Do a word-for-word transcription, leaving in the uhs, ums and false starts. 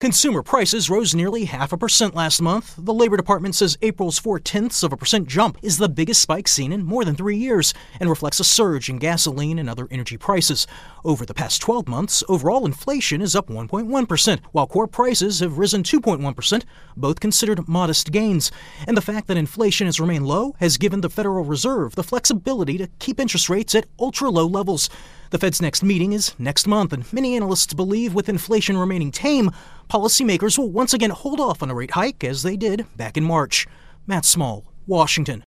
Consumer prices rose nearly half a percent last month. The Labor Department says April's four-tenths of a percent jump is the biggest spike seen in more than three years and reflects a surge in gasoline and other energy prices. Over the past twelve months, overall inflation is up one point one percent, while core prices have risen two point one percent, both considered modest gains. And the fact that inflation has remained low has given the Federal Reserve the flexibility to keep interest rates at ultra-low levels. The Fed's next meeting is next month, and many analysts believe with inflation remaining tame, policymakers will once again hold off on a rate hike as they did back in March. Matt Small, Washington.